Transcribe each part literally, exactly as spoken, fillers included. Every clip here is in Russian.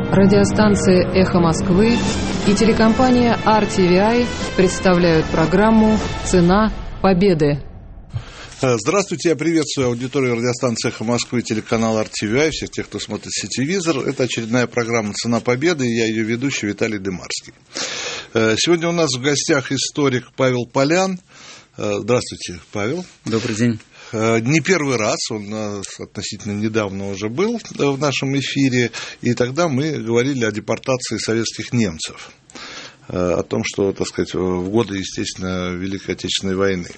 Радиостанция «Эхо Москвы» и телекомпания ар ти ви ай представляют программу «Цена победы». Здравствуйте, я приветствую аудиторию радиостанции «Эхо Москвы» и телеканала ар ти ви ай, всех тех, кто смотрит сетевизор. Это очередная программа «Цена победы», и я ее ведущий Виталий Дымарский. Сегодня у нас в гостях историк Павел Полян. Здравствуйте, Павел. Добрый день. Не первый раз, он относительно недавно уже был в нашем эфире, и тогда мы говорили о депортации советских немцев, о том, что, так сказать, в годы, естественно, Великой Отечественной войны.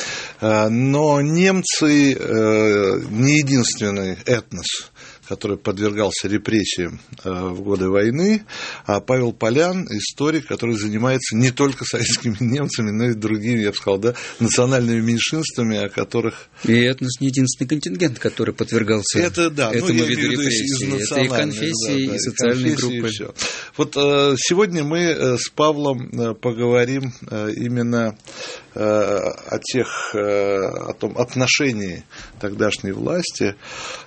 Но немцы не единственный этнос, который подвергался репрессиям в годы войны, а Павел Полян – историк, который занимается не только советскими немцами, но и другими, я бы сказал, да, национальными меньшинствами, о которых… И этнос не единственный контингент, который подвергался это, да, этому ну, виду репрессий. Это и конфессии, да, да, и социальные и группы. И вот э, сегодня мы с Павлом поговорим э, именно э, о тех, э, о том отношении тогдашней власти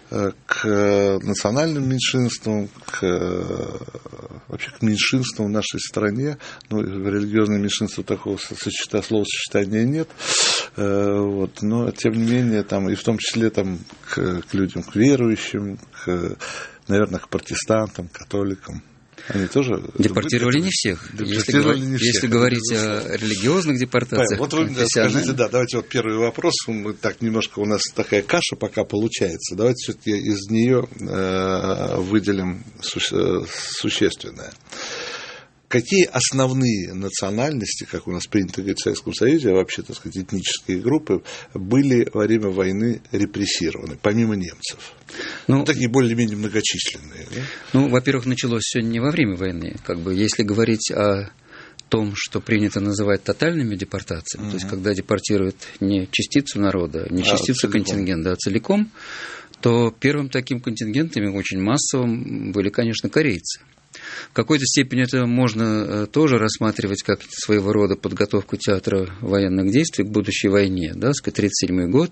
к национальным меньшинствам, к, вообще к меньшинствам в нашей стране. Ну, религиозные меньшинства такого сочета, словосочетания нет. Вот. Но, тем не менее, там, и в том числе там, к, к людям, к верующим, к, наверное, к протестантам, католикам. Они тоже депортировали не всех. Депортировали если, не всех. Если говорить о религиозных депортациях. Вот вы скажите, да, давайте вот первый вопрос. Мы так немножко у нас такая каша пока получается. Давайте все-таки из нее э, выделим суще, существенное. Какие основные национальности, как у нас принято говорить в Советском Союзе, а вообще, так сказать, этнические группы, были во время войны репрессированы, помимо немцев? Ну, такие более-менее многочисленные. Да? Ну, во-первых, началось все не во время войны. Как бы, если говорить о том, что принято называть тотальными депортациями, угу. то есть когда депортируют не частицу народа, не частицу а, контингента, а целиком, то первым таким контингентом, очень массовым, были, конечно, корейцы. В какой-то степени это можно тоже рассматривать как своего рода подготовку театра военных действий к будущей войне. Да, тридцать седьмой год,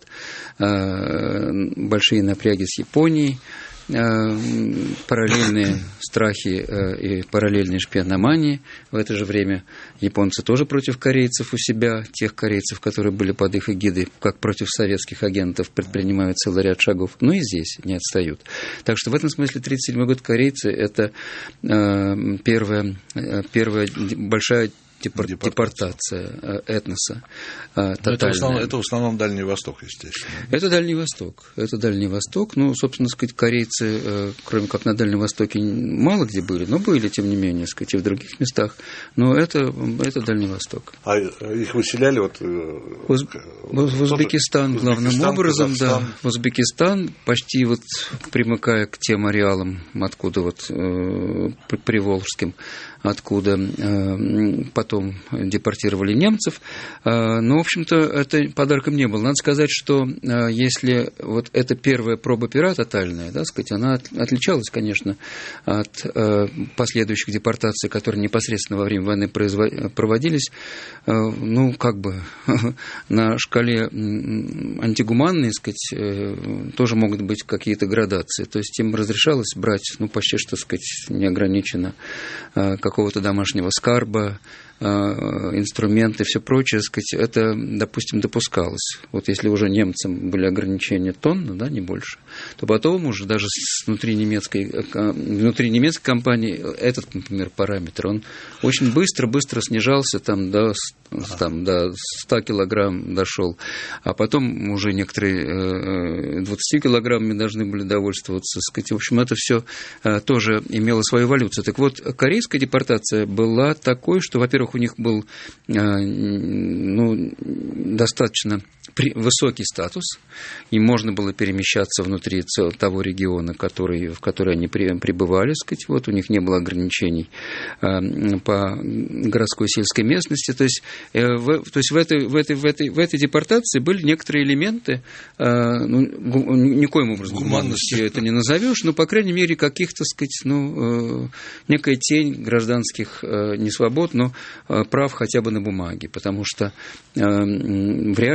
большие напряги с Японией, параллельные страхи и параллельные шпиономании. В это же время японцы тоже против корейцев у себя, тех корейцев, которые были под их эгидой, как против советских агентов, предпринимают целый ряд шагов. Но и здесь не отстают. Так что в этом смысле тридцать седьмой год корейцы – это первая, первая большая депортация этноса. Это в, основном, это в основном Дальний Восток, естественно. Это Дальний Восток. Это Дальний Восток. Ну, собственно сказать, корейцы, кроме как на Дальнем Востоке, мало где были, но были, тем не менее, сказать, и в других местах. Но это, это Дальний Восток. А их выселяли вот… Уз... В Узбекистан главным Узбекистан, образом, Казахстан. Да. В Узбекистан, почти вот примыкая к тем ареалам, откуда вот э, приволжским, откуда э, потом депортировали немцев. Э, но, в общем-то, это подарком не было. Надо сказать, что э, если вот эта первая проба пера тотальная, да, сказать, она от, отличалась, конечно, от э, последующих депортаций, которые непосредственно во время войны производ... проводились, э, ну, как бы на шкале антигуманной, сказать, э, тоже могут быть какие-то градации. То есть им разрешалось брать, ну, почти, что сказать, неограниченно э, какого-то домашнего скарба, инструменты, все прочее, сказать, это, допустим, допускалось. Вот если уже немцам были ограничения тонны, да, не больше, то потом уже даже внутри немецкой, внутри немецкой компании этот, например, параметр, он очень быстро-быстро снижался, там, до, там, до ста килограмм дошел, а потом уже некоторые двадцатью килограммами должны были довольствоваться, сказать. В общем, это все тоже имело свою эволюцию. Так вот, корейская депортация была такой, что, во-первых, у них был ну, достаточно высокий статус, и можно было перемещаться внутри того региона, который, в который они пребывали, сказать, вот, у них не было ограничений по городской сельской местности, то есть, в, то есть в, этой, в, этой, в, этой, в этой депортации были некоторые элементы, ну, никоим образом гуманностью это не назовешь, но, по крайней мере, каких-то, сказать, ну, некая тень гражданских несвобод, но прав хотя бы на бумаге, потому что в реальности, когда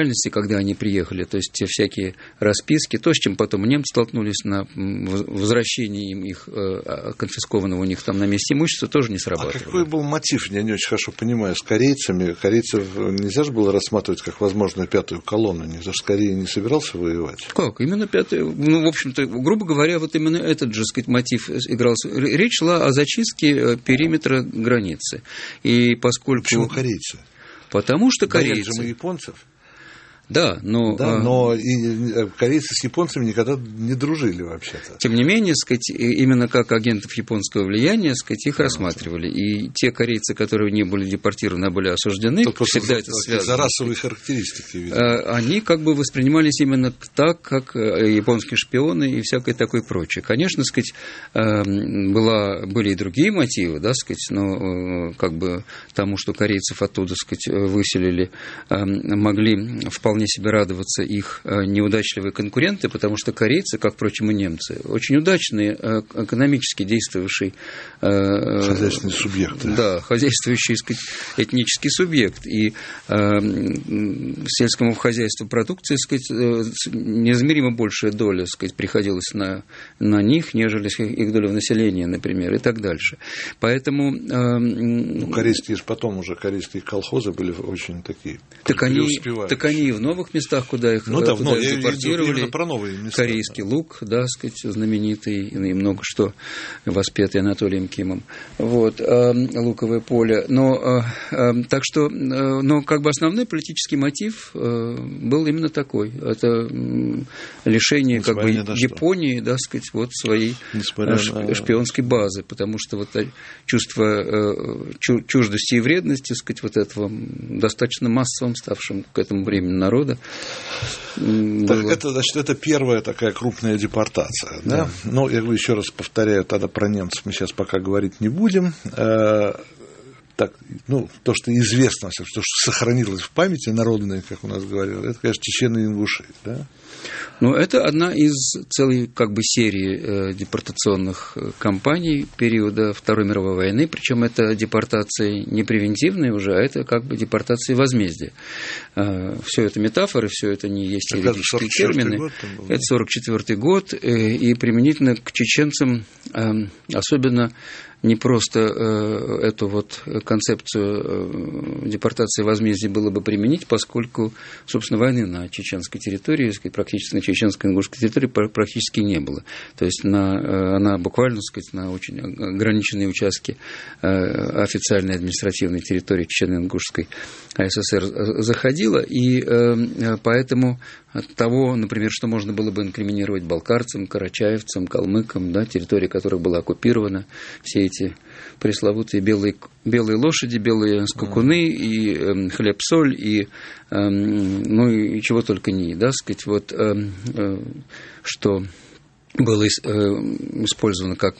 когда они приехали. То есть те всякие расписки, то, с чем потом немцы столкнулись на возвращении им их конфискованного у них там на месте имущества, тоже не срабатывало. А какой был мотив, я не очень хорошо понимаю, с корейцами? Корейцев нельзя же было рассматривать как возможную пятую колонну, никто же с Кореей не собирался воевать. Как? Именно пятую, ну, в общем-то, грубо говоря, вот именно этот же, сказать, мотив игрался. Речь шла о зачистке периметра границы. И поскольку... Почему корейцы? Потому что корейцы... Боялись же мы японцев. Да, но... Да, но и корейцы с японцами никогда не дружили вообще-то. Тем не менее, сказать, именно как агентов японского влияния, сказать, их рассматривали. И те корейцы, которые не были депортированы, а были осуждены, только всегда это связано. За расовые характеристики, видимо. Они как бы воспринимались именно так, как японские шпионы и всякое такое прочее. Конечно, сказать, была, были и другие мотивы, да, сказать, но как бы тому, что корейцев оттуда, сказать, выселили, могли вполне себе радоваться их неудачливые конкуренты, потому что корейцы, как, впрочем, и немцы, очень удачные экономически действующий хозяйственный субъект. Да, хозяйствующий, сказать, этнический субъект. И э, сельскому хозяйству продукции, сказать, неизмеримо большая доля, сказать, приходилась на, на них, нежели их доля в населении, например, и так дальше. Поэтому... Э, ну, корейские же потом уже, корейские колхозы были очень такие так они, так они и в новых местах, куда их, ну, да, куда но, их депортировали. Про новые места, корейский да. лук, да, сказать, знаменитый, и много что воспетый Анатолием Кимом. Вот, э, луковое поле. Но, э, э, так что, э, но как бы основной политический мотив э, был именно такой. Это э, лишение Несмотря как бы Японии, да, сказать, вот своей э, ш, шпионской базы, потому что вот чувство э, чу, чуждости и вредности, сказать, вот этого достаточно массовым ставшим к этому времени народа. Так, это, значит, это первая такая крупная депортация. Да? Да. Но, я говорю, еще раз повторяю, тогда про немцев мы сейчас пока говорить не будем. Так, ну, то, что известно, то, что сохранилось в памяти народной, как у нас говорили, это, конечно, чечены и ингуши, да? Ну, это одна из целой как бы серии э, депортационных кампаний периода Второй мировой войны, причем это депортации не превентивные уже, а это как бы депортации возмездия. Э, все это метафоры, все это не есть юридические термины. Год, был, да? Это сорок четвёртый год, э, и применительно к чеченцам э, особенно не просто э, эту вот концепцию э, депортации возмездия было бы применить, поскольку, собственно, войны на чеченской территории, практически на чеченско-ингушской территории практически не было. То есть на, э, она буквально, сказать, на очень ограниченные участки э, официальной административной территории Чечено-Ингушской АССР заходила, и э, поэтому от того, например, что можно было бы инкриминировать балкарцам, карачаевцам, калмыкам, да, территория которых была оккупирована, все эти пресловутые белые, белые лошади, белые скакуны, и э, хлеб-соль, и, э, ну, и чего только не, да, сказать, вот, э, э, что было э, использовано как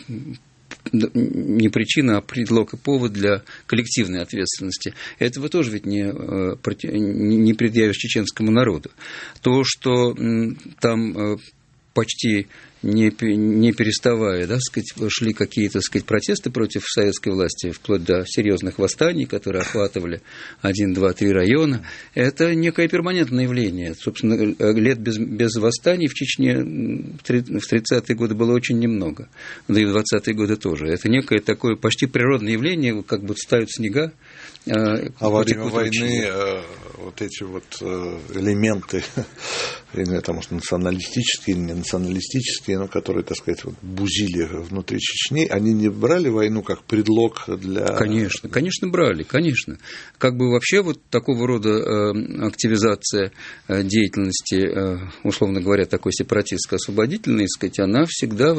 не причина, а предлог и повод для коллективной ответственности. Этого тоже ведь не, не предъявишь чеченскому народу. То, что там почти не, не переставая, да, сказать, шли какие-то, так сказать, протесты против советской власти, вплоть до серьезных восстаний, которые охватывали один, два, три района, это некое перманентное явление. Собственно, лет без, без восстаний в Чечне в тридцатые годы было очень немного, да и в двадцатые годы тоже. Это некое такое почти природное явление, как будто ставят снега. А во время войны э, вот эти вот э, элементы, я не знаю, там, может, националистические или не националистические, но которые, так сказать, вот, бузили внутри Чечни, они не брали войну как предлог для... Конечно, конечно, брали, конечно. Как бы вообще вот такого рода э, активизация э, деятельности, э, условно говоря, такой сепаратистско-освободительной, сказать, она всегда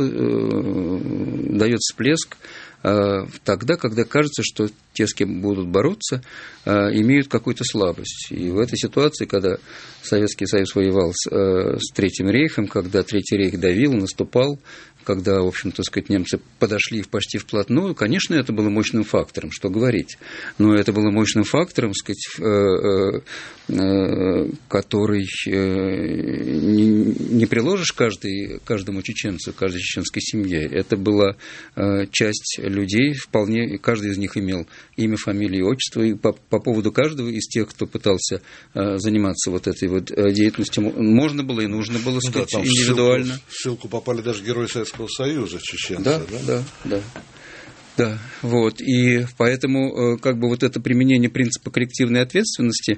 э, дает всплеск тогда, когда кажется, что те, с кем будут бороться, имеют какую-то слабость. И в этой ситуации, когда Советский Союз воевал с, с Третьим рейхом, когда Третий рейх давил, наступал, когда, в общем-то, так сказать, немцы подошли почти вплотную, конечно, это было мощным фактором, что говорить. Но это было мощным фактором, так сказать, который не приложишь каждый, каждому чеченцу, каждой чеченской семье. Это была часть людей, вполне, каждый из них имел имя, фамилию, отчество, и по, по поводу каждого из тех, кто пытался заниматься вот этой вот деятельностью, можно было и нужно было сказать, да, индивидуально. В ссылку попали даже герои Советского Союза, чеченцы, да? Да, да, да. Да, вот, и поэтому как бы вот это применение принципа коллективной ответственности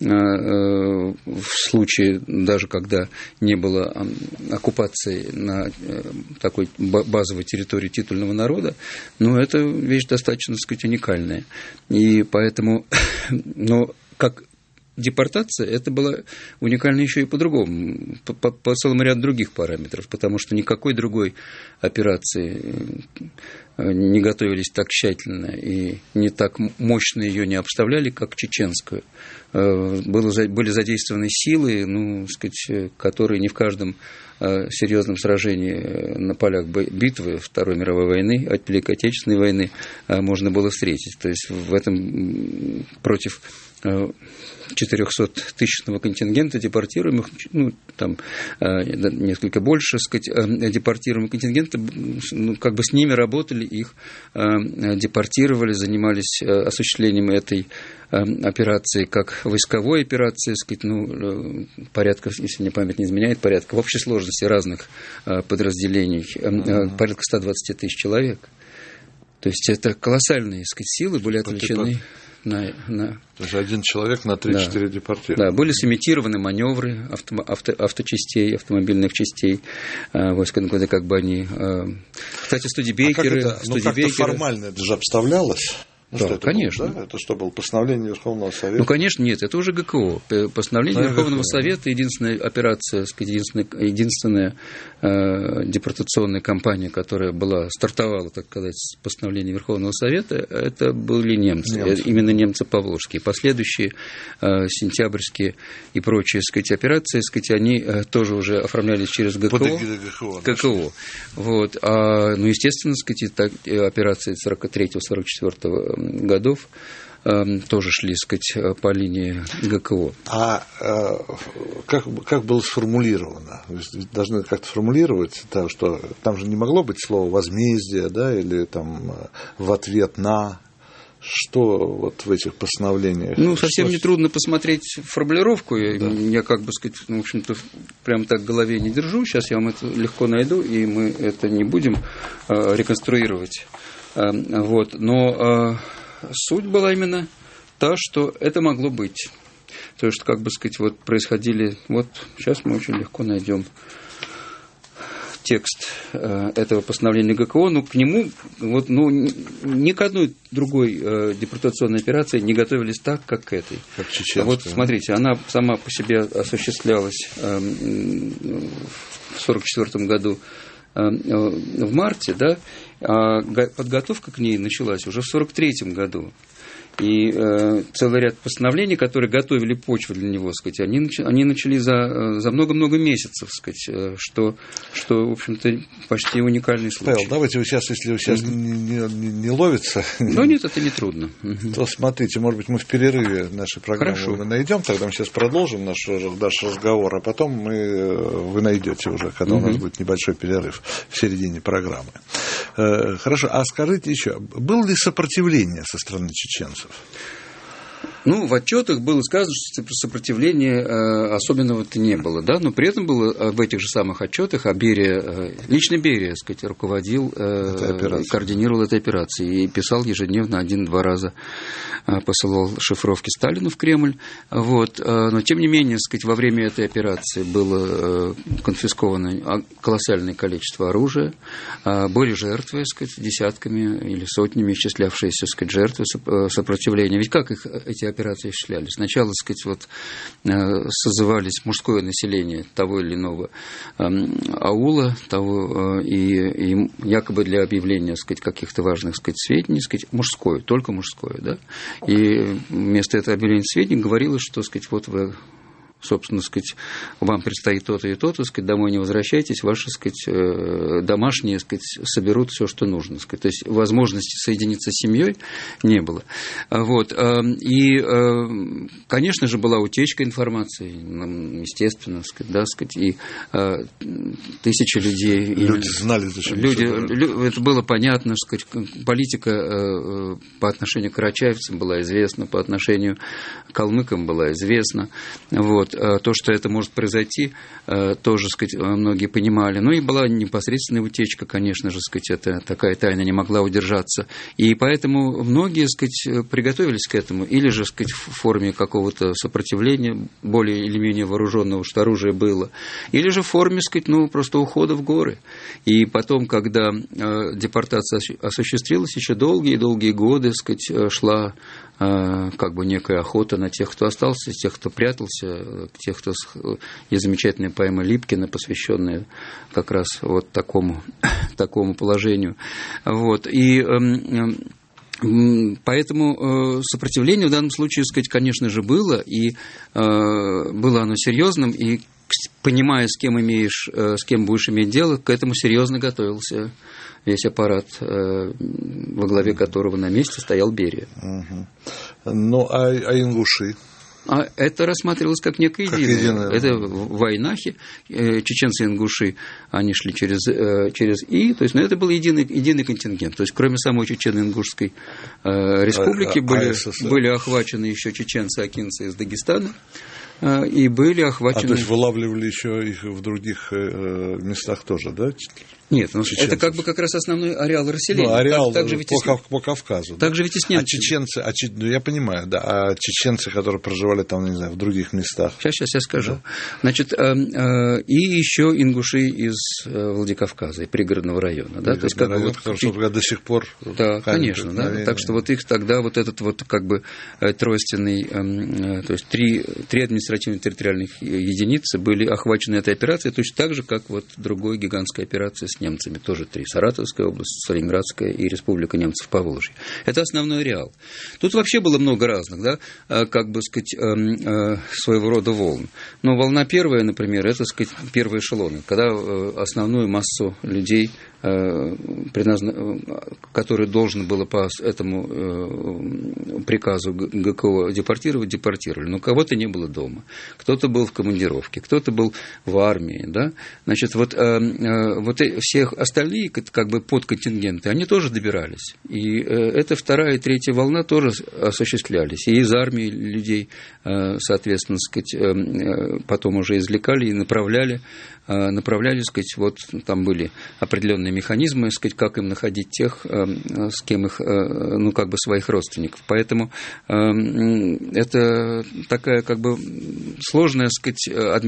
в случае, даже когда не было оккупации на такой базовой территории титульного народа, ну, это вещь достаточно, так сказать, уникальная. И поэтому, но как депортация, это была уникальна еще и по-другому, по, по, по целому ряду других параметров, потому что никакой другой операции не готовились так тщательно и не так мощно ее не обставляли, как чеченскую. Было, были задействованы силы, ну, сказать, которые не в каждом серьезном сражении на полях битвы Второй мировой войны, Великой Отечественной войны можно было встретить. То есть в этом против четырехсоттысячного контингента депортируемых, ну, там несколько больше, сказать, депортируемых контингента, ну, как бы с ними работали, их депортировали, занимались осуществлением этой операции как войсковой операции, сказать, ну, порядка, если мне память не изменяет, порядка в общей сложности разных подразделений, порядка сто двадцать тысяч человек. То есть это колоссальные, сказать, силы были отвлечены. На, на... То есть один человек на три-четыре да. депортированы. Да, были сымитированы маневры авто, авто, авточастей, автомобильных частей э, войск НКВД, как бы они... Э... Кстати, студебекеры... А ну, как-то формально это же обставлялось? Ну, да, что это конечно. Было, да? Это что было? Постановление Верховного Совета? Ну, конечно, нет, это уже ГКО. Постановление да, Верховного ГКО. Совета, единственная операция, единственная, единственная э, депортационная кампания, которая была, стартовала, так сказать, с постановления Верховного Совета, это были немцы. немцы. Именно немцы поволжские. Последующие э, сентябрьские и прочие, так сказать, операции, так сказать, они э, тоже уже оформлялись через ГКО. Под эгидой ГКО. ГКО. Вот. А, ну, естественно, так сказать, так, операции сорок третьего — сорок четвёртого годов э, тоже шли, так сказать, по линии ГКО. А э, как, как было сформулировано? Должны как-то формулировать, да, что там же не могло быть слова возмездие, да, или там в ответ на... Что вот в этих постановлениях? Ну, совсем что... нетрудно посмотреть формулировку. Я, да. я как бы сказать, ну, в общем-то, прям так в голове не держу. Сейчас я вам это легко найду, и мы это не будем э, реконструировать. Э, вот. Но э, суть была именно та, что это могло быть. То есть, как бы сказать, вот происходили... Вот сейчас мы очень легко найдем текст э, этого постановления ГКО, но к нему вот, ну, ни к одной другой э, депортационной операции не готовились так, как к этой. Как чеченская. Вот смотрите, она сама по себе осуществлялась э, в сорок четвёртом году э, в марте, да, а подготовка к ней началась уже в сорок третьем году. И э, целый ряд постановлений, которые готовили почву для него, сказать, они, они начали за, за много-много месяцев, сказать, что, что, в общем-то, почти уникальный случай. Павел, давайте вы сейчас, если вы сейчас mm-hmm. не, не, не ловится... Ну, нет, это не трудно. Mm-hmm. То смотрите, может быть, мы в перерыве нашей программы Хорошо. найдем, тогда мы сейчас продолжим наш, наш разговор, а потом мы, вы найдете уже, когда mm-hmm. у нас будет небольшой перерыв в середине программы. Хорошо, а скажите еще, было ли сопротивление со стороны чеченцев? Ну, в отчетах было сказано, что сопротивления э, особенного-то не было, да, но при этом было в этих же самых отчетах, а Берия, э, лично Берия, так сказать, руководил, э, координировал этой операцией и писал ежедневно один-два раза, э, посылал шифровки Сталину в Кремль, вот, э, но тем не менее, так сказать, во время этой операции было э, конфисковано колоссальное количество оружия, э, были жертвы, так сказать, десятками или сотнями исчислявшиеся, так сказать, жертвы сопротивления, ведь как их эти операции осуществлялись. Сначала, так сказать, вот, созывались мужское население того или иного э, аула, того, э, и, и якобы для объявления, так сказать, каких-то важных, так сказать, сведений, так сказать, мужское, только мужское, да, и вместо этого объявления сведений говорилось, что, так сказать, вот вы собственно, сказать, вам предстоит то-то и то-то, сказать, домой не возвращайтесь, ваши, сказать, домашние, сказать, соберут все, что нужно. Сказать. То есть возможности соединиться с семьей не было. Вот. И, конечно же, была утечка информации, естественно, сказать, да, сказать, и тысячи людей. Люди знали, зачем люди, лю, это было понятно, сказать, политика по отношению к карачаевцам была известна, по отношению к калмыкам была известна. Вот. То, что это может произойти, тоже, сказать, многие понимали. Ну и была непосредственная утечка, конечно же, сказать, это такая тайна не могла удержаться. И поэтому многие, сказать, приготовились к этому, или же, сказать, в форме какого-то сопротивления, более или менее вооруженного, что оружие было, или же в форме, сказать, ну, просто ухода в горы. И потом, когда депортация осуществилась, еще долгие-долгие годы, сказать, шла как бы некая охота на тех, кто остался, тех, кто прятался, тех, кто... Есть замечательная поэма Липкина, посвященная как раз вот такому, такому положению. Вот. И поэтому сопротивление в данном случае, сказать, конечно же, было, и было оно серьезным, и понимая, с кем имеешь, с кем будешь иметь дело, к этому серьезно готовился весь аппарат, во главе которого на месте стоял Берия. Угу. Ну, а, а ингуши? А это рассматривалось как некое единое. Это в Айнахе, чеченцы и ингуши, они шли через, через И, то есть, ну, это был единый, единый контингент. То есть, кроме самой Чечено-Ингушской республики, а, были, а были охвачены еще чеченцы, акинцы из Дагестана. И были охвачены... А то есть вылавливали еще их в других местах тоже, да? Нет, ну, это как бы как раз основной ареал расселения. Ну, ареал так, так по, по, по Кавказу. Так да? же ведь и с немцами. А чеченцы, а, ну, я понимаю, да, а чеченцы, которые проживали там, не знаю, в других местах. Сейчас, сейчас я скажу. Да? Значит, э, э, и еще ингуши из э, Владикавказа, и пригородного района. Да? То есть, как район, бы, вот, который до сих пор... Да, конечно. Да? Так что вот их тогда вот этот вот как бы тройственный, э, то есть три, три административно-территориальных единицы были охвачены этой операцией, точно так же, как вот другой гигантской операции с немцами, тоже три. Саратовская область, Сталинградская и Республика немцев Поволжья. Это основной ареал. Тут вообще было много разных, да, как бы сказать, своего рода волн. Но волна первая, например, это, сказать, первые эшелоны, когда основную массу людей, который должен было по этому приказу ГКО депортировать, депортировали. Но кого-то не было дома, кто-то был в командировке, кто-то был в армии, да. Значит, вот, вот всех остальные, как бы подконтингенты, они тоже добирались. И эта вторая и третья волна тоже осуществлялись. И из армии людей, соответственно, сказать, потом уже извлекали и направляли, направляли, сказать, вот там были определенные механизмы, сказать, как им находить тех, с кем их, ну, как бы своих родственников. Поэтому это такая, как бы, сложная, сказать,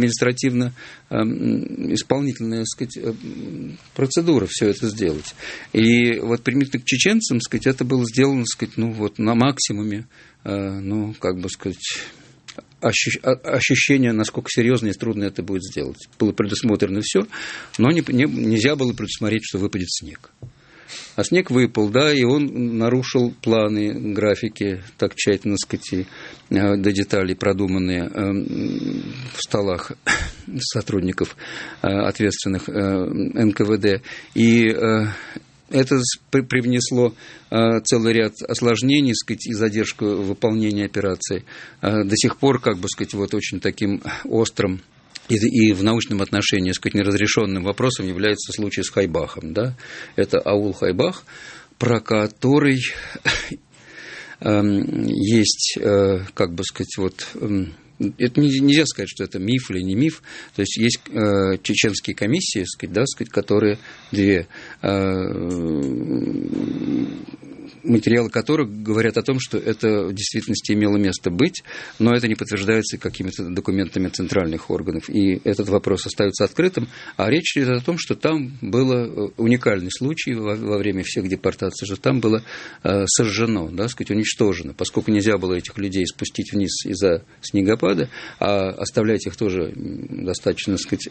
административно-исполнительная, сказать, процедура все это сделать. И вот применительно к чеченцам, сказать, это было сделано, сказать, ну, вот на максимуме, ну, как бы сказать, ощущение, насколько серьезно и трудно это будет сделать. Было предусмотрено все, но не, не, нельзя было предусмотреть, что выпадет снег. А снег выпал, да, и он нарушил планы, графики, так тщательно, сказать, до деталей продуманные в столах сотрудников ответственных эн ка вэ дэ. И это привнесло целый ряд осложнений, сказать, и задержку выполнения операции. До сих пор, как бы сказать, вот очень таким острым и, и в научном отношении, сказать, неразрешенным вопросом является случай с Хайбахом. Да? Это аул Хайбах, про который есть, как бы сказать, вот... Это нельзя сказать, что это миф или не миф. То есть есть э, чеченские комиссии, сказать, да, сказать, которые две, э, материалы которых говорят о том, что это в действительности имело место быть, но это не подтверждается какими-то документами центральных органов. И этот вопрос остается открытым. А речь идет о том, что там был уникальный случай во, во время всех депортаций, что там было э, сожжено, да, сказать, уничтожено, поскольку нельзя было этих людей спустить вниз из-за снегопада, а оставлять их тоже достаточно, сказать,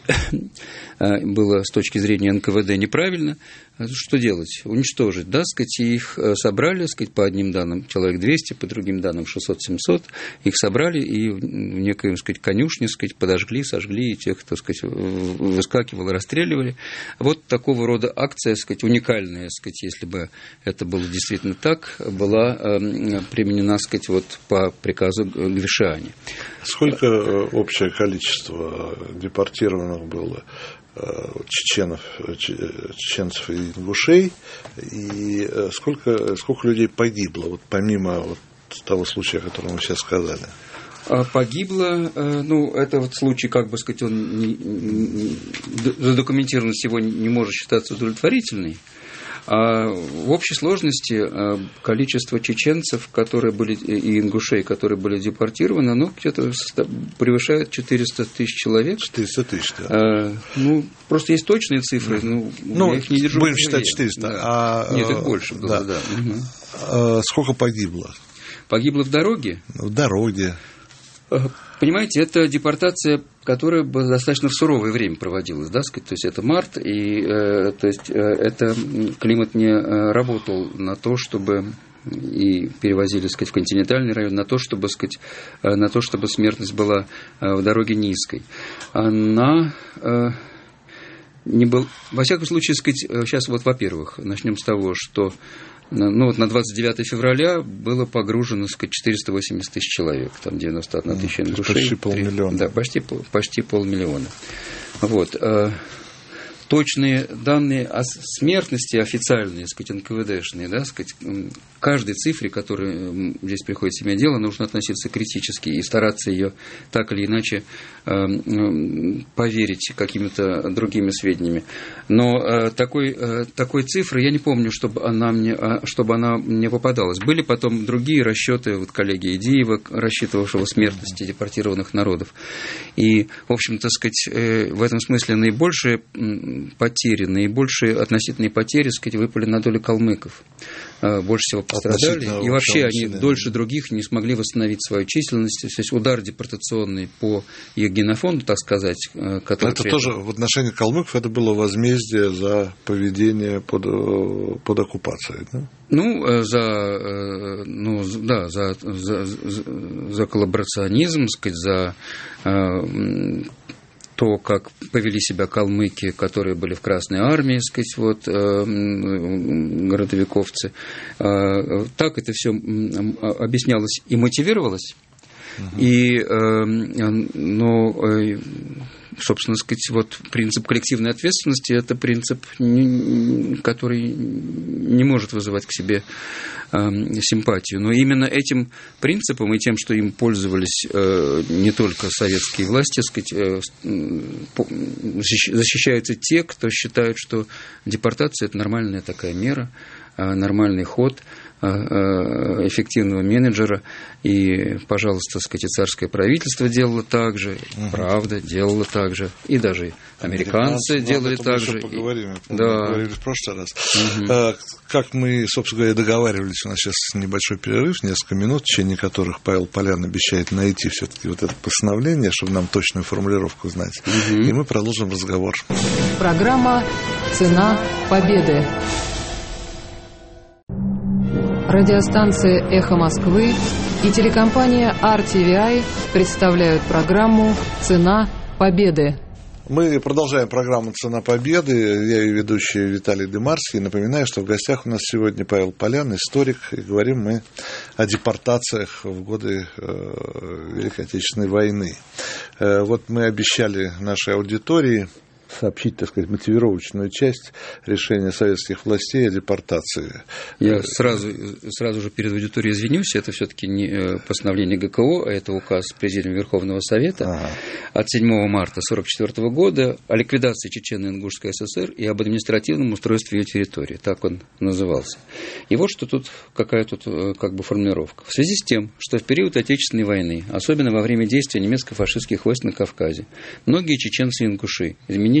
было с точки зрения эн ка вэ дэ неправильно. Что делать? Уничтожить, да, сказать, их собрать собрали, так сказать, по одним данным человек двести, по другим данным шестьсот-семьсот, их собрали и в некой, так сказать, конюшне, так сказать, подожгли, сожгли, и тех, так сказать, выскакивало, расстреливали. Вот такого рода акция, так сказать, уникальная, так сказать, если бы это было действительно так, была применена, так сказать, вот по приказу Гвишиани. Сколько общее количество депортированных было чеченов, чеченцев и ингушей, и сколько, сколько людей погибло, вот помимо вот того случая, о котором вы сейчас сказали? Погибло, ну, это вот случай, как бы сказать, он не, не, задокументированность его не может считаться удовлетворительной. А в общей сложности количество чеченцев, которые были, и ингушей, которые были депортированы, оно где-то превышает четыреста тысяч человек. четыреста тысяч, да. А, ну, просто есть точные цифры, ну, ну я их не держу. Будем считать четыреста. Да. А, Нет, их больше было, да. да. Угу. А сколько погибло? Погибло в дороге? В дороге. Понимаете, это депортация, которая достаточно в суровое время проводилась, да, сказать, то есть это март, и э, то есть э, это климат не работал на то, чтобы и перевозили, сказать, в континентальный район, на то, чтобы, сказать, на то, чтобы смертность была в дороге низкой. Она э, не была, во всяком случае, сказать, сейчас вот, во-первых, начнем с того, что ну, вот на двадцать девятое февраля было погружено, сказать, четыреста восемьдесят тысяч человек, там девяносто одна тысяча ингушей. Почти полмиллиона. Да, почти, почти полмиллиона. Вот. Точные данные о смертности официальные, сказать, эн ка вэ дэшные, да, сказать, каждой цифре, которая здесь приходит в иметь дело, нужно относиться критически и стараться ее так или иначе э, поверить какими-то другими сведениями. Но э, такой, э, такой цифры я не помню, чтобы она, мне, чтобы она мне попадалась. Были потом другие расчеты, вот коллеги Идиева, рассчитывавшего смертности депортированных народов. И, в общем, так сказать, э, в этом смысле наибольшие потери, наибольшие относительные потери, так сказать, выпали на долю калмыков. Больше всего пострадали. И вообще они населения. Дольше других не смогли восстановить свою численность. То есть удар депортационный по их генофонду, так сказать. Который это тоже в отношении калмыков это было возмездие за поведение под, под оккупацией, да? Ну, за, ну, да, за, за, за коллаборационизм, так сказать, за то, как повели себя калмыки, которые были в Красной армии, сказать, вот, городовиковцы. Так это все объяснялось и мотивировалось. Uh-huh. И, но, собственно сказать, вот принцип коллективной ответственности – это принцип, который не может вызывать к себе симпатию. Но именно этим принципом и тем, что им пользовались не только советские власти, сказать, защищаются те, кто считают, что депортация – это нормальная такая мера, нормальный ход эффективного менеджера. И, пожалуйста, сказать, и царское правительство делало так же, угу. Правда делала так же, и даже американцы, американцы делали так же. Поговорим, и... да. Поговорили в прошлый раз. Угу. Как мы, собственно говоря, договаривались, у нас сейчас небольшой перерыв, несколько минут, в течение которых Павел Полян обещает найти все-таки вот это постановление, чтобы нам точную формулировку знать. Угу. И мы продолжим разговор. Программа «Цена победы». Радиостанция «Эхо Москвы» и телекомпания ар ти ви ай представляют программу «Цена победы». Мы продолжаем программу «Цена победы». Я ее ведущий Виталий Дымарский. Напоминаю, что в гостях у нас сегодня Павел Полян, историк. И говорим мы о депортациях в годы Великой Отечественной войны. Вот мы обещали нашей аудитории сообщить, так сказать, мотивировочную часть решения советских властей о депортации. Я сразу, сразу же перед аудиторией извинюсь, это все-таки не постановление гэ ка о, а это указ Президиума Верховного Совета ага. от седьмого марта сорок четвёртого года о ликвидации Чечено-Ингушской эс эс эр и об административном устройстве ее территории, так он назывался. И вот что тут, какая тут как бы формулировка. В связи с тем, что в период Отечественной войны, особенно во время действия немецко-фашистских войск на Кавказе, многие чеченцы и ингуши изменили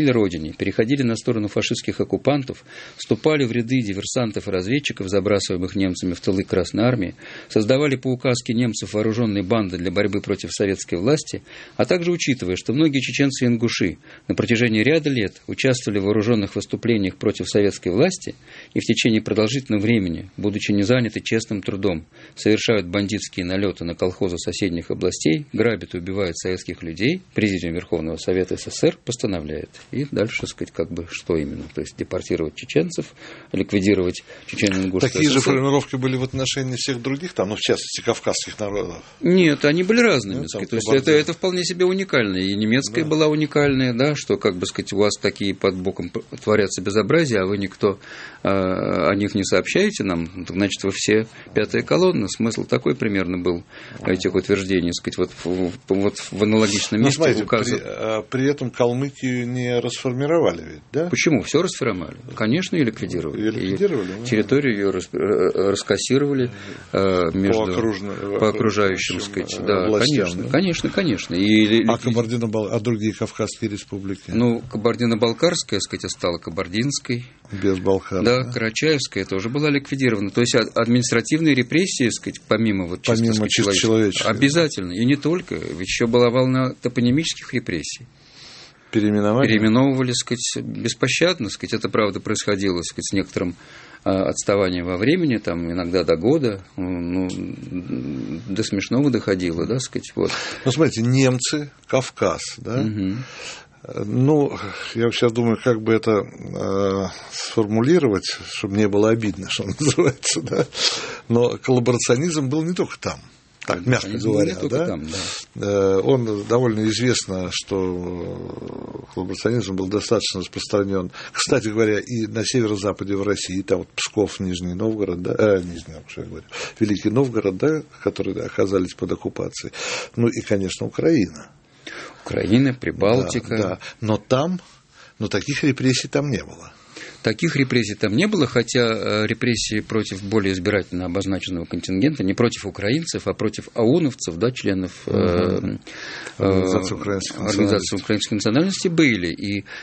изменили родине, переходили на сторону фашистских оккупантов, вступали в ряды диверсантов и разведчиков, забрасываемых немцами в тылы Красной Армии, создавали по указке немцев вооруженные банды для борьбы против советской власти, а также учитывая, что многие чеченцы и ингуши на протяжении ряда лет участвовали в вооруженных выступлениях против советской власти и в течение продолжительного времени, будучи не заняты честным трудом, совершают бандитские налеты на колхозы соседних областей, грабят и убивают советских людей, Президиум Верховного Совета СССР постановляет. И дальше, так сказать, как бы что именно? То есть депортировать чеченцев, ликвидировать чечено-ингушское Такие СССР. же формулировки были в отношении всех других, там, ну, в частности, кавказских народов? Нет, они были разными. Ну, там, то есть это, это вполне себе уникально. И немецкая да. была уникальная, да, что, как бы сказать, у вас такие под боком творятся безобразия, а вы никто э, о них не сообщаете нам, значит, вы все пятая колонна. Смысл такой примерно был этих утверждений, сказать, вот, в, вот в аналогичном месте. Но, смотрите, указан... при, при этом Калмыкию не расформировали ведь, да? Почему? Все расформировали. Конечно, и ликвидировали. Ее ликвидировали, и территорию ее рас... раскассировали э, между... по, окружно... по окружающим, сказать. Да, властям, конечно, да? конечно, конечно. И... А Кабардино-Бал... а другие Кавказские республики? Ну, Кабардино-Балкарская, сказать, стала Кабардинской. Без Балкар. Да, да, Карачаевская тоже была ликвидирована. То есть административные репрессии, сказать, помимо вот чисто, помимо сказать, чисто человеческих. Обязательно. И не только. Ведь еще была волна топонимических репрессий. Переименовали? Переименовывали, сказать, беспощадно. Сказать, это, правда, происходило, сказать, с некоторым отставанием во времени, там, иногда до года, ну, до смешного доходило, да, сказать, вот. Ну, смотрите, немцы, Кавказ, да, угу. Ну, я сейчас думаю, как бы это э, сформулировать, чтобы не было обидно, что называется, да. Но коллаборационизм был не только там, так, мягко Они говоря, да? Там, да. Э, он довольно известно, что коллаборационизм был достаточно распространен, кстати говоря, и на северо-западе в России, там вот Псков, Нижний Новгород, да, э, Нижний, что я говорю, Великий Новгород, да, которые оказались под оккупацией, ну и, конечно, Украина. Украина, Прибалтика. Да, да. Но там, но таких репрессий там не было. Таких репрессий там не было, хотя репрессии против более избирательно обозначенного контингента, не против украинцев, а против АОНовцев, да, членов угу. э, Организации украинской национальности. украинской национальности были. И э,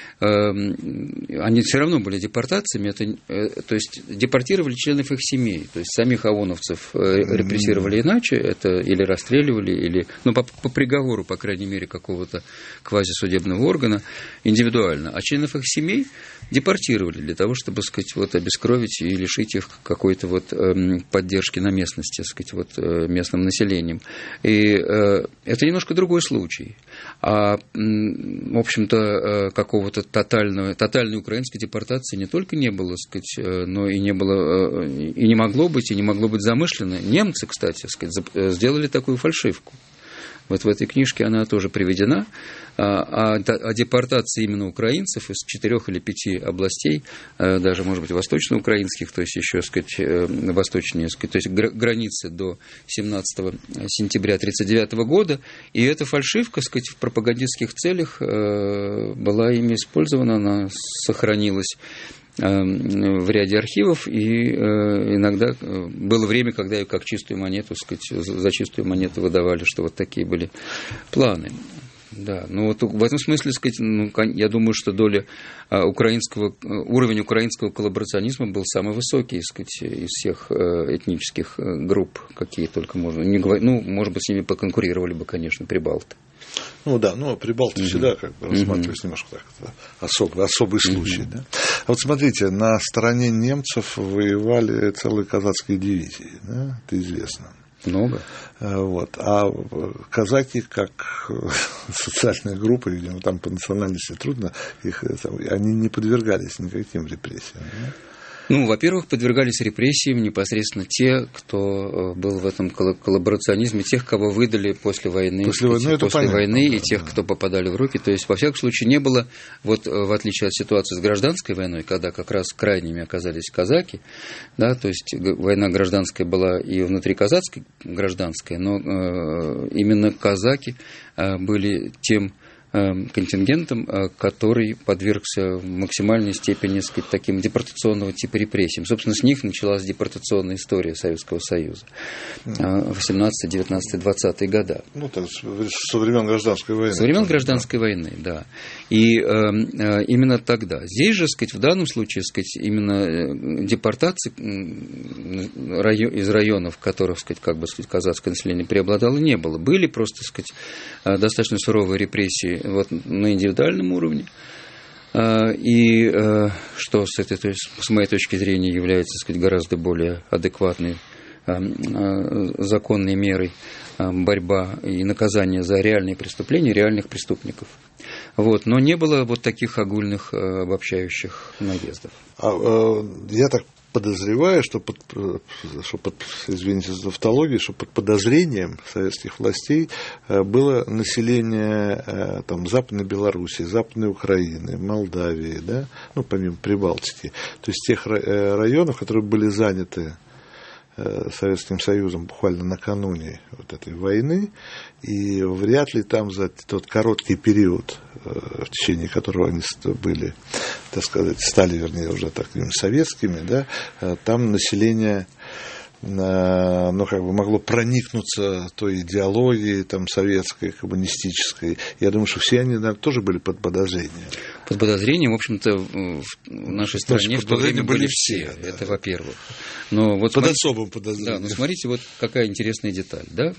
они все равно были депортациями, это, э, то есть депортировали членов их семей. То есть самих АОНовцев э, репрессировали иначе, это или расстреливали, или, ну, по, по приговору, по крайней мере, какого-то квазисудебного органа индивидуально. А членов их семей депортировали для того, чтобы, сказать, вот, обескровить и лишить их какой-то вот, э, поддержки на местности, сказать, вот, э, местным населением. И э, это немножко другой случай. А, в общем-то, э, какого-то тотального, тотальной украинской депортации не только не было, сказать, э, но и не было, э, и не могло быть, и не могло быть замышленно. Немцы, кстати, сказать, сделали такую фальшивку. Вот в этой книжке она тоже приведена, о, о депортации именно украинцев из четырех или пяти областей, даже, может быть, восточноукраинских, то есть еще, сказать, восточнее, сказать, то есть границы до семнадцатого сентября тысяча девятьсот тридцать девятого года, и эта фальшивка, сказать, в пропагандистских целях была ими использована, она сохранилась в ряде архивов, и иногда было время, когда ее как чистую монету, сказать, за чистую монету выдавали, что вот такие были планы. Да, ну вот в этом смысле, сказать, ну, я думаю, что доля украинского, уровень украинского коллаборационизма был самый высокий, сказать, из всех этнических групп, какие только можно. Не говор... Ну, может быть, с ними поконкурировали бы, конечно, прибалты. Ну да, ну прибалты mm-hmm. всегда как бы рассматривались mm-hmm. немножко так, особый, особый случай. Mm-hmm. Да? А вот смотрите, на стороне немцев воевали целые казацкие дивизии, да? Это известно. Много. Вот. А казаки, как социальная группа, видимо, там по национальности трудно, их, там, они не подвергались никаким репрессиям. Да? Ну, во-первых, подвергались репрессиям непосредственно те, кто был в этом коллаборационизме, тех, кого выдали после войны, после, сказать, войны, после войны да, и тех, да. кто попадали в руки. То есть, во всяком случае, не было, вот в отличие от ситуации с гражданской войной, когда как раз крайними оказались казаки, да, то есть война гражданская была и внутри казацкой гражданская, но э, именно казаки э, были тем контингентом, который подвергся в максимальной степени, так сказать, таким депортационного типа репрессиям. Собственно, с них началась депортационная история Советского Союза. восемнадцатые, девятнадцатые, двадцатые года. Ну, так, со времен гражданской войны. Со времен гражданской да. войны, да. И э, э, именно тогда. Здесь же, так сказать, в данном случае, так сказать, именно депортации район, из районов, в которых, так сказать, как бы, так сказать, казахское население преобладало, не было. Были просто, так сказать, достаточно суровые репрессии вот, на индивидуальном уровне. И что с, этой, то есть, с моей точки зрения является, так сказать, гораздо более адекватной законной мерой борьба и наказание за реальные преступления реальных преступников. Вот. Но не было вот таких огульных обобщающих наездов. А, я так подозреваю, что под, что под, извините за тавтологию, что под подозрением советских властей было население там, Западной Белоруссии, Западной Украины, Молдавии, да? Ну, помимо Прибалтики, то есть тех районов, которые были заняты Советским Союзом буквально накануне вот этой войны, и вряд ли там за тот короткий период, в течение которого они были, так сказать, стали, вернее, уже такими советскими, да, там население, ну, как бы могло проникнуться той идеологией там, советской, коммунистической. Я думаю, что все они, наверное, тоже были под подозрением. Под подозрением, в общем-то, в нашей стране в то время были все, да. Это во-первых. Но вот под смотри, особым подозрением. Да, но смотрите, вот какая интересная деталь, да?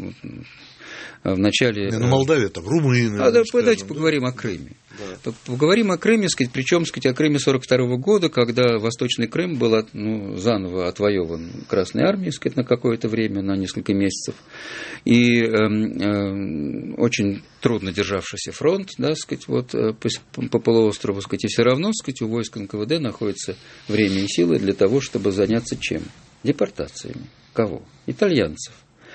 В начале... Не, ну, Молдавия, там, румыны. А, да, давайте поговорим о Крыме. Да. Поговорим о Крыме, сказать, причем, сказать, о Крыме сорок второго года, когда Восточный Крым был ну, заново отвоеван Красной Армией, сказать, на какое-то время, на несколько месяцев. И э, э, очень трудно державшийся фронт, да, сказать, вот, по, по полуострову, сказать, и все равно, сказать, у войск эн ка вэ дэ находится время и силы для того, чтобы заняться чем? Депортациями. Кого? Итальянцев.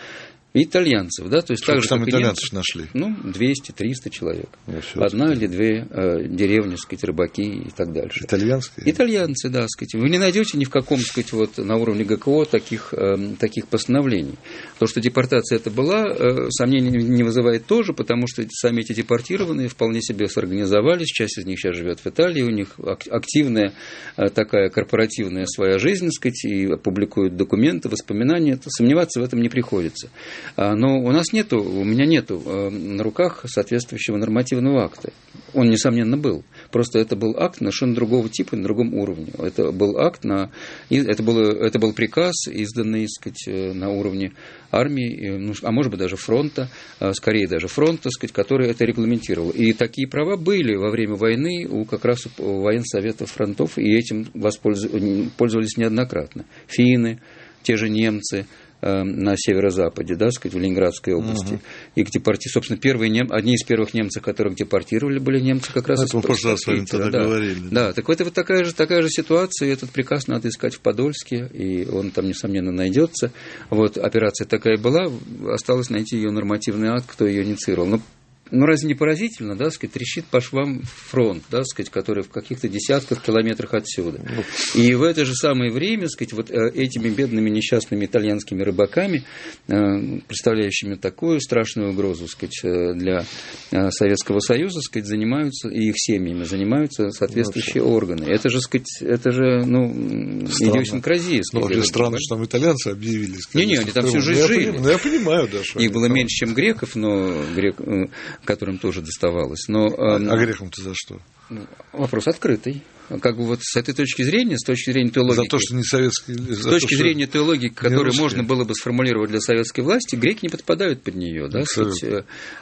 Итальянцев, да, то есть так же, там как итальянцев и немцев, нашли? Ну, двести-триста человек. Ну, Одна или две э, деревни, так сказать, рыбаки и так дальше. Итальянские? Итальянцы, да, сказать. Вы не найдете ни в каком, сказать, вот на уровне гэ ка о таких, э, таких постановлений. То, что депортация это была, э, сомнений не вызывает тоже, потому что сами эти депортированные вполне себе сорганизовались, часть из них сейчас живет в Италии, у них активная э, такая корпоративная своя жизнь, так сказать, и публикуют документы, воспоминания, это, сомневаться в этом не приходится. Но у нас нету, у меня нету на руках соответствующего нормативного акта. Он, несомненно, был. Просто это был акт совершенно другого типа, на другом уровне. Это был акт, на, это, было, это был приказ, изданный, так сказать, на уровне армии, а может быть даже фронта, скорее даже фронта, так сказать, который это регламентировал. И такие права были во время войны у как раз у военсоветов фронтов, и этим пользовались неоднократно. Финны, те же немцы, на северо-западе, да, сказать, в Ленинградской области. Uh-huh. И депорти... собственно, первые нем... одни из первых немцев, которых депортировали, были немцы как раз из Питера. Мы в прошлый раз с вами тогда да. говорили. Да, так вот это вот такая же, такая же ситуация, и этот приказ надо искать в Подольске, и он там, несомненно, найдется. Вот, операция такая была, осталось найти ее нормативный акт, кто ее инициировал. Но Ну, разве не поразительно, да, сказать, трещит по швам фронт, да, сказать, который в каких-то десятках километрах отсюда. И в это же самое время, сказать, вот этими бедными несчастными итальянскими рыбаками, представляющими такую страшную угрозу, сказать, для Советского Союза, сказать, занимаются, и их семьями занимаются соответствующие ну, органы. Это же, сказать, это же, ну, идиосинкразия. Ну, вообще странно, что там итальянцы объявились. Не-не, они там всю жизнь я жили. Понимаю, я понимаю, да, что их было там меньше, чем греков, но грек... которым тоже доставалось. Но, а, а грекам-то за что? Вопрос открытый. Как бы вот с этой точки зрения, с точки зрения той логики... За то, что не советские... С точки то, зрения той логики, которую русские. Можно было бы сформулировать для советской власти, греки не подпадают под нее, да, сказать, э,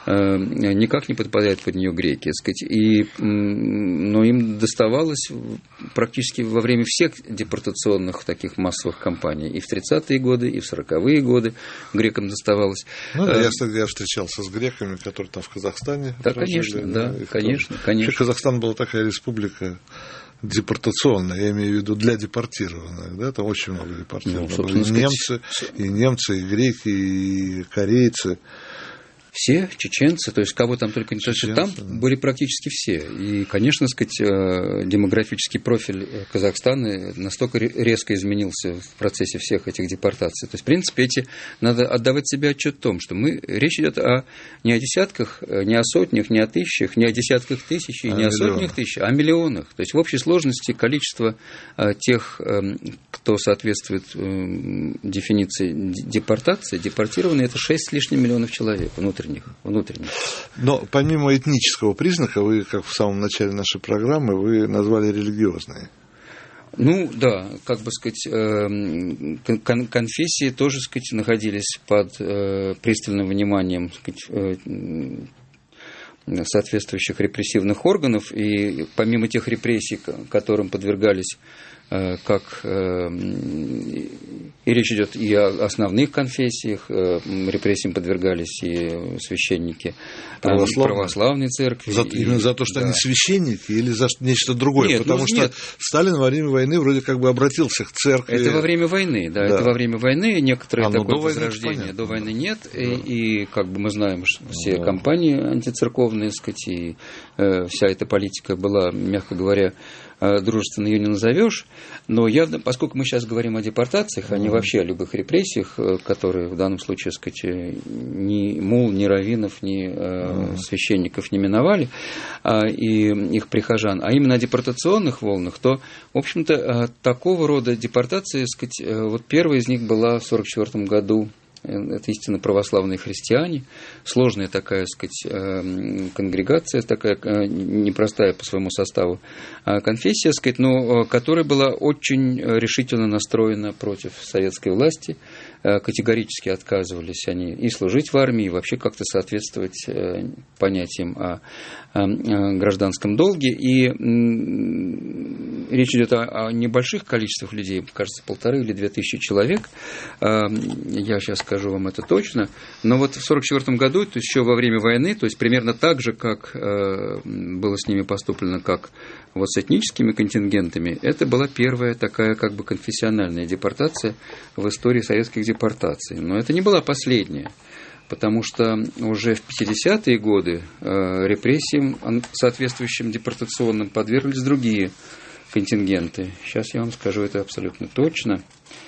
никак не подпадают под нее греки, сказать, и, но им доставалось практически во время всех депортационных таких массовых кампаний, и в тридцатые годы, и в сороковые годы грекам доставалось. Ну, я, я встречался с греками, которые там в Казахстане да, прожили, конечно, да, да, конечно, конечно. Казахстан была такая республика депортационная, я имею в виду для депортированных, да, там очень много депортированных. Ну, и немцы, и немцы, и греки, и корейцы. все чеченцы, то есть кого там только не... Чеченцы, там да. были практически все. И, конечно, сказать, демографический профиль Казахстана настолько резко изменился в процессе всех этих депортаций. То есть, в принципе, эти, надо отдавать себе отчет в том, что мы, речь идет о, не о десятках, не о сотнях, не о тысячах, не о десятках тысяч, и а не о сотнях тысяч, а о миллионах. То есть, в общей сложности количество тех, кто соответствует дефиниции депортации, депортированные, это шесть с лишним миллионов человек внутренних. внутренних. Но помимо этнического признака, вы, как в самом начале нашей программы, вы назвали религиозные. Ну, да, как бы сказать, конфессии тоже, сказать, находились под пристальным вниманием, сказать, соответствующих репрессивных органов, и помимо тех репрессий, которым подвергались как и речь идет и о основных конфессиях, репрессиям подвергались и священники православной церкви. За, и, именно за то, что да. они священники, или за нечто другое? Нет, Потому ну, что нет. Сталин во время войны вроде как бы обратился к церкви. Это во время войны, да, да. это во время войны, некоторые а, такое до возрождение, войны, до войны нет, да. и, и как бы мы знаем, что все да. кампании антицерковные, сказать, и э, вся эта политика была, мягко говоря, дружественно ее не назовешь, но явно, поскольку мы сейчас говорим о депортациях, а не вообще о любых репрессиях, которые в данном случае, так сказать, ни мул, ни раввинов, ни mm. священников не миновали, и их прихожан, а именно о депортационных волнах, то, в общем-то, такого рода депортации, так сказать, вот первая из них была в сорок четвёртом году. Это истинно православные христиане, сложная такая, так сказать, конгрегация, такая непростая по своему составу конфессия, так сказать, но которая была очень решительно настроена против советской власти, категорически отказывались они и служить в армии, и вообще как-то соответствовать понятиям о гражданском долге. И речь идет о небольших количествах людей, кажется, полторы или две тысячи человек. Я сейчас скажу вам это точно. Но вот в сорок четвёртом году, то есть еще во время войны, то есть примерно так же, как было с ними поступлено, как вот с этническими контингентами, это была первая такая как бы конфессиональная депортация в истории советских депортаций. Но это не была последняя, потому что уже в пятидесятые годы репрессиям, соответствующим депортационным, подверглись другие контингенты. Сейчас я вам скажу это абсолютно точно.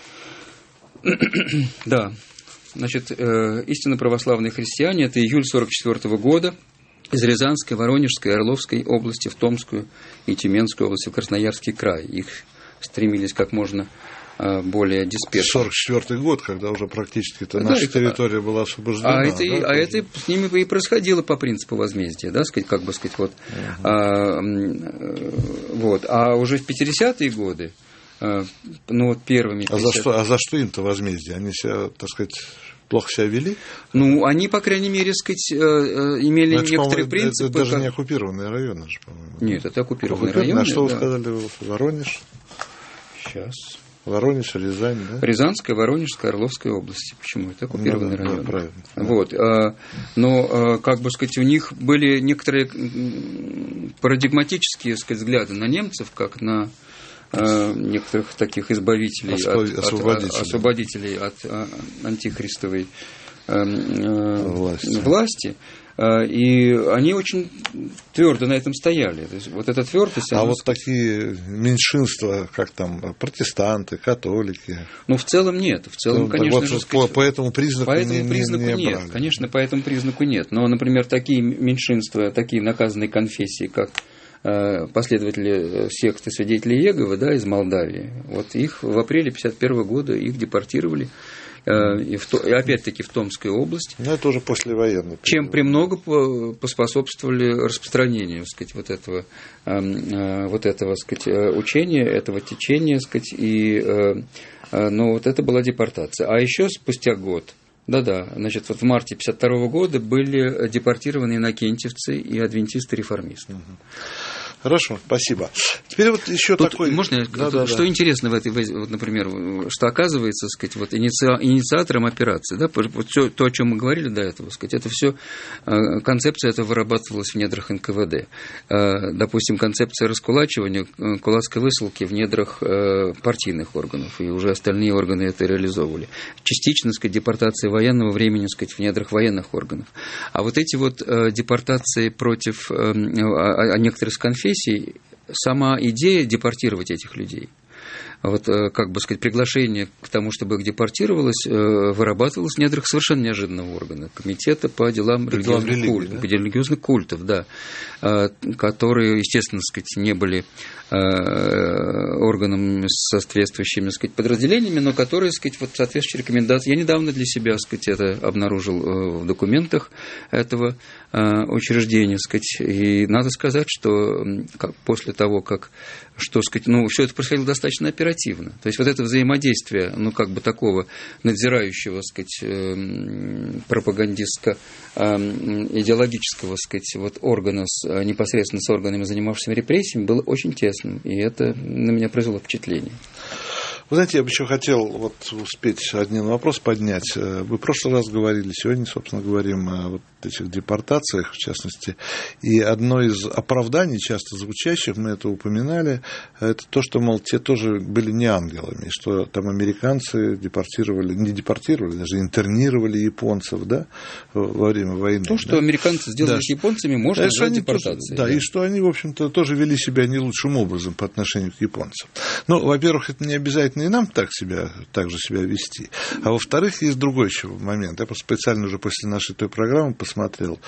Да, значит, истинно православные христиане, это июль сорок четвёртого года, из Рязанской, Воронежской, Орловской области в Томскую и Тюменскую область, в Красноярский край. Их стремились как можно более диспетчерно. сорок четвёртый год, когда уже практически да, наша это, территория была освобождена. А это, да, а это с ними и происходило по принципу возмездия, да, сказать, как бы сказать, вот, uh-huh. а, вот. А уже в пятидесятые годы, а, ну вот первыми... А за что, а за что им-то возмездие? Они себя, так сказать, плохо себя вели? Ну, они, по крайней мере, сказать, имели это, некоторые принципы. Это даже как... не оккупированные районы же, по-моему. Нет, это оккупированные Оккупированные, районы. А что да. вы сказали? Воронеж? Сейчас... Воронеж, Рязань, да? Рязанская, Воронежская, Орловская области. Почему? Это оккупированный ну, да, район. Да, правильно. Вот. Но, как бы сказать, у них были некоторые парадигматические, сказать, взгляды на немцев, как на некоторых таких избавителей, Освоб... от, освободителей. от, освободителей от антихристовой власти. власти. И они очень твердо на этом стояли. То есть вот эта твердость... А она... вот такие меньшинства, как там протестанты, католики... Ну, в целом нет. В целом, ну, конечно вот же... По, сказать, по этому признаку, по этому не, признаку не, не нет. брали. Конечно, по этому признаку нет. Но, например, такие меньшинства, такие наказанные конфессии, как последователи секты свидетелей Иеговы, да, из Молдавии, вот их в апреле пятьдесят первого года их депортировали. И, в, и опять-таки в Томскую область. Но это уже послевоенный. Чем премного поспособствовали распространению, так сказать, вот этого, вот этого, так сказать, учения, этого течения, так сказать, и, но вот это была депортация. А еще спустя год, да-да, значит, вот в марте пятьдесят второго года были депортированы инокентьевцы и адвентисты-реформисты. Хорошо, спасибо. Теперь вот еще тут такой... Можно, да, тут, да, что да. интересно в этой, вот, например, что оказывается, сказать, вот иници... инициатором операции, да, вот все то, о чем мы говорили до этого, сказать, это все концепция эта вырабатывалась в недрах эн ка вэ дэ. Допустим, концепция раскулачивания, кулацкой высылки в недрах партийных органов, и уже остальные органы это реализовывали. Частично, сказать, депортация военного времени, сказать, в недрах военных органов. А вот эти вот депортации против некоторых конфессий, сама идея депортировать этих людей, вот, как бы сказать, приглашение к тому, чтобы их депортировалось, вырабатывалось в недрах совершенно неожиданного органа, комитета по делам религиозных, религии, культ, да? по религиозных культов, да, которые, естественно, сказать, не были органом с соответствующими, сказать, подразделениями, но которые, сказать, вот соответствующие рекомендации. Я недавно для себя, сказать, это обнаружил в документах этого учреждения, сказать, и надо сказать, что как, после того, как, что, сказать, ну, все это происходило достаточно оперативно. То есть вот это взаимодействие, ну, как бы такого надзирающего, сказать, пропагандистско идеологического, сказать, вот органа с, непосредственно с органами, занимавшимися репрессиями, было очень тесным, и это на меня произвело впечатление. Вы знаете, я бы еще хотел вот успеть один вопрос поднять. Вы в прошлый раз говорили, сегодня, собственно, говорим о вот этих депортациях, в частности. И одно из оправданий, часто звучащих, мы это упоминали, это то, что, мол, те тоже были не ангелами, что там американцы депортировали, не депортировали, даже интернировали японцев, да, во время войны. То, что да? американцы сделали да. с японцами, можно да, назвать депортацией. Да, да, и что они, в общем-то, тоже вели себя не лучшим образом по отношению к японцам. Ну, во-первых, это не обязательно и нам так себя, так же себя вести. А во-вторых, есть другой еще момент. Я просто специально уже после нашей той программы посмотрел.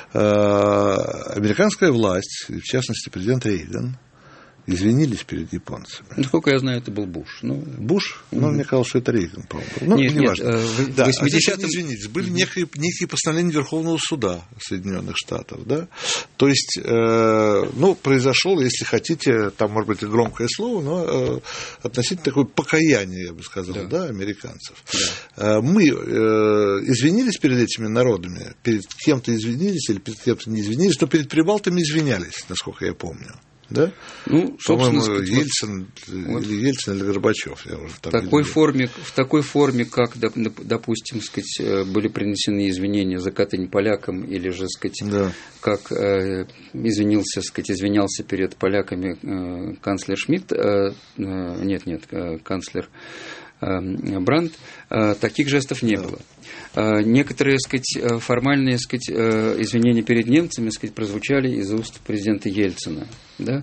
Американская власть, в частности, президент Рейган, извинились перед японцами. Насколько я знаю, это был Буш. Ну, Буш? Ну, mm-hmm. мне казалось, что это Рейган, по-моему. Ну, нет, не нет, важно. В да, восьмидесятом... а извинитесь, были mm-hmm. некие, некие постановления Верховного суда Соединенных Штатов, да? То есть, э, ну, произошло, если хотите, там, может быть, и громкое слово, но э, относительно такое покаяние, я бы сказал, да, да американцев. Да. Э, мы э, извинились перед этими народами, перед кем-то извинились или перед кем-то не извинились, но перед прибалтами извинялись, насколько я помню. Да? Ну, по-моему, сказать, Ельцин, вот, или Ельцин, или Горбачев. Я уже в, такой форме, в такой форме, как, допустим, сказать, были принесены извинения за Катынь полякам, или же, сказать, да. как э, извинился, сказать, извинялся перед поляками э, канцлер Шмидт, э, э, нет, нет, э, канцлер э, Брандт, э, таких жестов не да. было. Некоторые, сказать, формальные, сказать, извинения перед немцами, сказать, прозвучали из уст президента Ельцина. Да?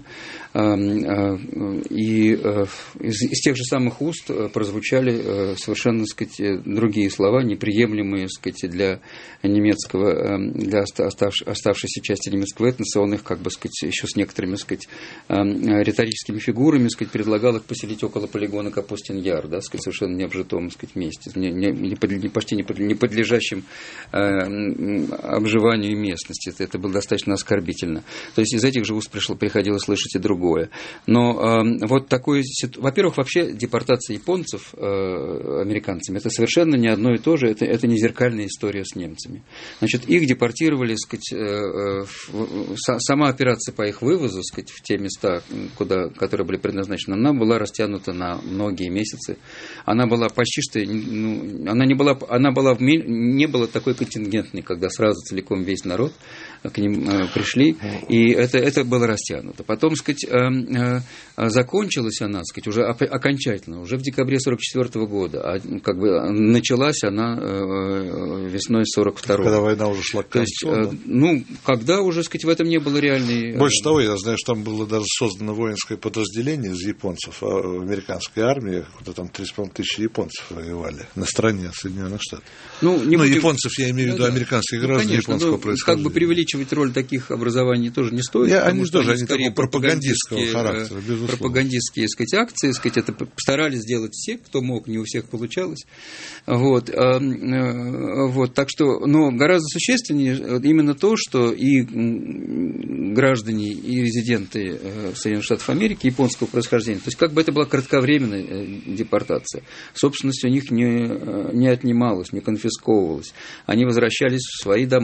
И из, из тех же самых уст прозвучали совершенно, сказать, другие слова, неприемлемые, сказать, для немецкого, для оставшейся части немецкого этноса. Он их, как бы, сказать, еще с некоторыми, сказать, риторическими фигурами, сказать, предлагал их поселить около полигона Капустин-Яр, да, сказать, совершенно необжитом, сказать, месте, не, не, не, почти не, не подлежащим обживанию местности. Это, это было достаточно оскорбительно. То есть из этих же уст пришло, приходилось слышать и другое. Но э, вот такой... Во-первых, вообще депортация японцев э, американцами, это совершенно не одно и то же, это, это не зеркальная история с немцами. Значит, их депортировали, сказать, э, э, сама операция по их вывозу, сказать, в те места, куда, которые были предназначены, она была растянута на многие месяцы. Она была почти что... Ну, она не была, она была в, не было такой контингентной, когда сразу целиком весь народ к ним э, пришли, и это, это было растянуто. Потом, сказать, э, э, закончилась она, сказать, уже окончательно, уже в декабре сорок четвёртого года, а как бы началась она э, весной сорок второго. Когда война уже шла к концу. То есть, э, ну, когда уже, сказать, в этом не было реальной... Больше того, я знаю, что там было даже создано воинское подразделение из японцев, а в американской армии, куда там три с половиной тысячи японцев воевали на стороне Соединенных Штатов. Ну, не ну будем... японцев, я имею в виду, да, американских ну, граждан конечно, японского происхождения. Как бы преувеличивать роль таких образований тоже не стоит. Я, они тоже, они скорее пропагандистского характера, безусловно. Пропагандистские, сказать, акции, сказать, это старались сделать все, кто мог, не у всех получалось. Вот, вот, так что, но гораздо существеннее именно то, что и граждане, и резиденты Соединенных Штатов Америки японского происхождения, то есть как бы это была кратковременная депортация, собственность у них не, не отнималась, не конфисковывалась, они возвращались в свои дома.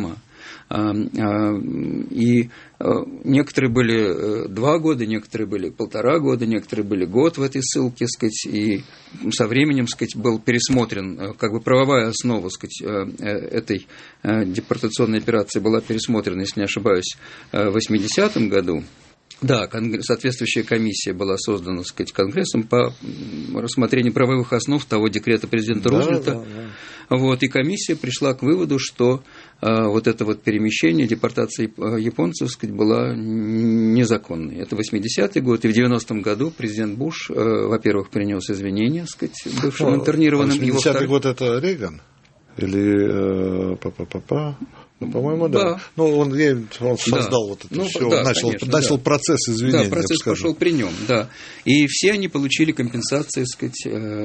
И некоторые были два года, некоторые были полтора года, некоторые были год в этой ссылке, сказать, и со временем, сказать, был пересмотрен, как бы правовая основа, сказать, этой депортационной операции была пересмотрена, если не ошибаюсь, в восьмидесятом году. Да, соответствующая комиссия была создана, так сказать, Конгрессом по рассмотрению правовых основ того декрета президента да, Рузвельта. Да, да. Вот, и комиссия пришла к выводу, что а, вот это вот перемещение, депортация японцев, так сказать, была незаконной. Это восьмидесятый год, и в девяностом году президент Буш, а, во-первых, принес извинения, так сказать, бывшим ну, интернированным. восьмидесятый год это Рейган? Или э, па-па-па-па? Ну, по-моему, да. да. Ну, он, он создал да. вот это ну, все, да, начал, конечно, начал да. процесс изменения. Да, процесс пошел при нем, да. И все они получили компенсации, так сказать,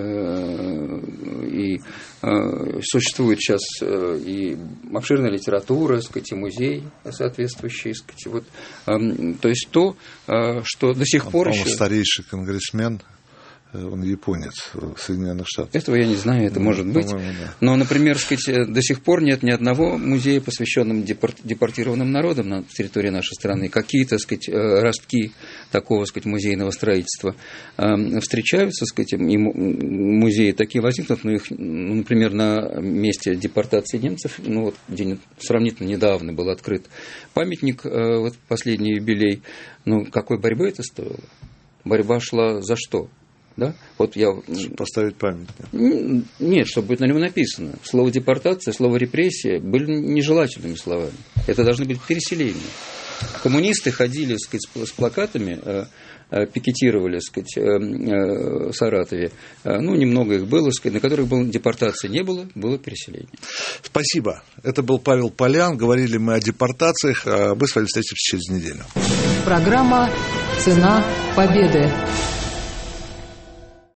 и существует сейчас и обширная литература, так сказать, и музей соответствующий, так сказать, вот, то есть то, что до сих пор еще... старейший конгрессмен. Он японец в Соединенных Штатах. Этого я не знаю, это ну, может быть. Да. Но, например, сказать, до сих пор нет ни одного музея, посвященного депортированным народам на территории нашей страны. Какие-то, сказать, ростки такого, сказать, музейного строительства встречаются, сказать, и музеи такие возникнут, но их, например, на месте депортации немцев, ну вот где сравнительно недавно был открыт памятник, вот последний юбилей. Ну, какой борьбы это стоило? Борьба шла за что? Да? Вот я... Поставить памятник. Нет, чтобы быть на нем написано. Слово депортация, слово репрессия были нежелательными словами. Это должны быть переселения. Коммунисты ходили, так сказать, с плакатами, пикетировали, так сказать, в Саратове. Ну, немного их было, сказать, на которых была депортация не было, было переселение. Спасибо. Это был Павел Полян. Говорили мы о депортациях. Мы с вами встретимся через неделю. Программа «Цена победы».